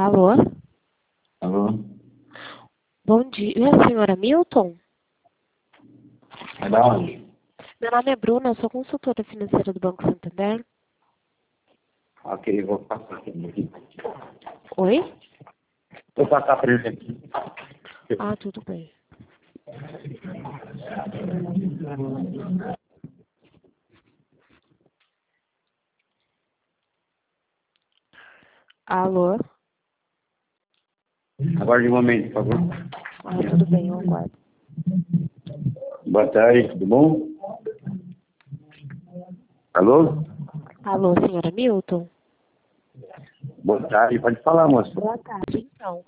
Alô? Alô? Bom dia, senhora Milton? É da onde? Meu nome é Bruna, eu sou consultora financeira do Banco Santander. Ok, vou passar aqui. Oi? Vou passar para ele aqui. Ah, tudo bem. Alô? Aguarde um momento, por favor. Ah, tudo bem, eu aguardo. Boa tarde, tudo bom? Alô? Alô, senhora Milton? Boa tarde, pode falar, moça. Boa tarde. Então,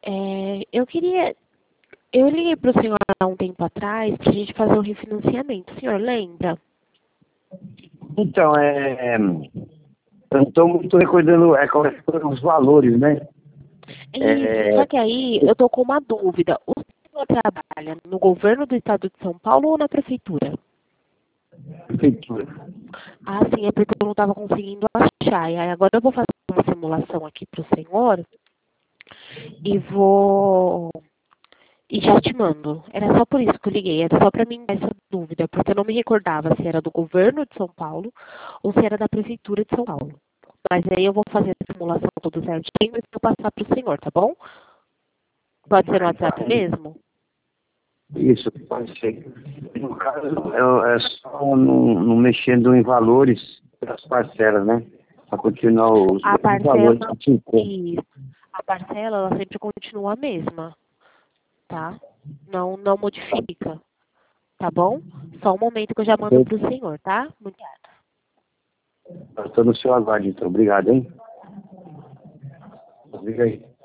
eu liguei para o senhor há um tempo atrás para a gente fazer um refinanciamento. O senhor lembra? Então, eu não estou muito recordando quais foram os valores, né? Isso, só que aí eu tô com uma dúvida. O senhor trabalha no governo do estado de São Paulo ou na prefeitura? Prefeitura. Ah, sim, é porque eu não estava conseguindo achar. E aí agora eu vou fazer uma simulação aqui para o senhor e vou. E já te mando. Era só por isso que eu liguei, era só para mim dar essa dúvida, porque eu não me recordava se era do governo de São Paulo ou se era da prefeitura de São Paulo. Mas aí eu vou fazer a simulação tudo certinho e vou passar para o senhor, tá bom? Pode ser no WhatsApp mesmo? Isso, pode ser. No caso, é só não mexendo em valores das parcelas, né? Para continuar os A valores parcela, que tinha. isso. A parcela, ela sempre continua a mesma, tá? Não modifica, tá bom? Só um momento que eu já mando pro senhor, tá? Obrigada. Estou no seu aguardo, então. Obrigado, hein? Obrigado.